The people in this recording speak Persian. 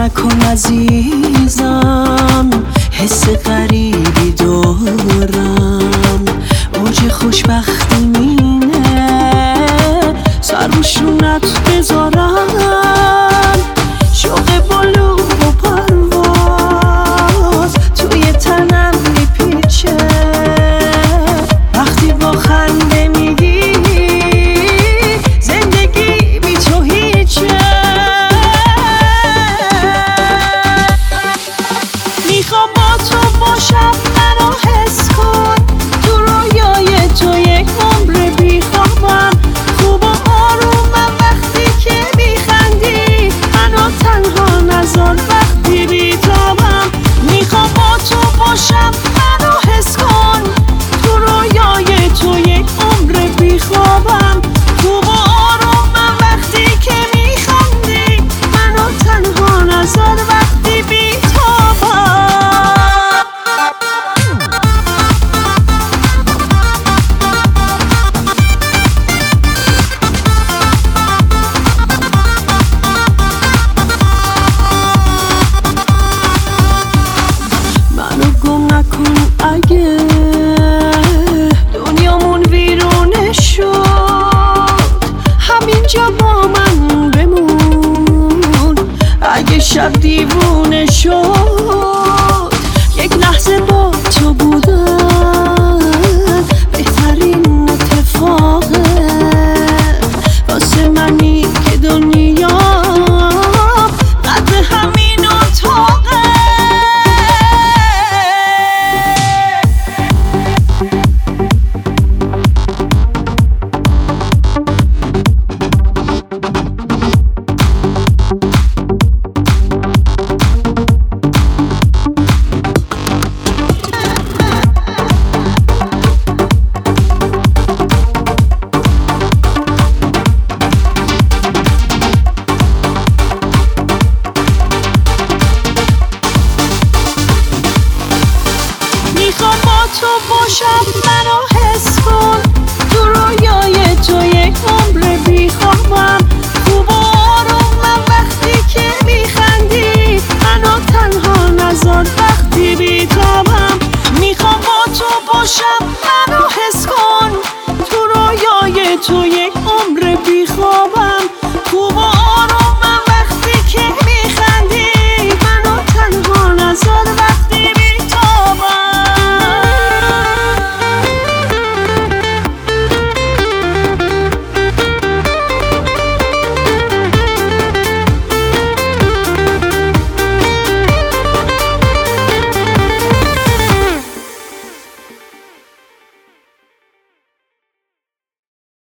نکن عزیزم، حس غریبی دارم، اوج خوشبختی مینه سر روشونت بذارم، شوق بلو و پرواز توی تنم میپیچه، وقتی با خنده میگی زندگی بی تو هیچه. میخوام با تو باشم، منو حس کن، تو رویای تو یک عمر بیخوابم، خوب و آرومم وقتی که میخندی، منو تنها نذار وقتی بیتابم. میخوام با تو باشم، منو حس کن، تو رویای تو یک عمر بیخوابم، خوب و آرومم وقتی که میخندی، منو تنها نذار وقتی بیتابم. اگه دنیامون ویرونه شد، همینجا با من بمون. اگه شب دیوونه شد، یک لحظه با تو بودن بهترین اتفاقه واسه منی که دنیا قد همین اتاقه. میخوام با تو باشم، منو حس کن، تو رویای تو یک عمر بیخوابم، خوب و آرومم وقتی که میخندی، منو تنها نذار وقتی بیتابم. میخوام با تو باشم، منو حس کن، تو رویای تو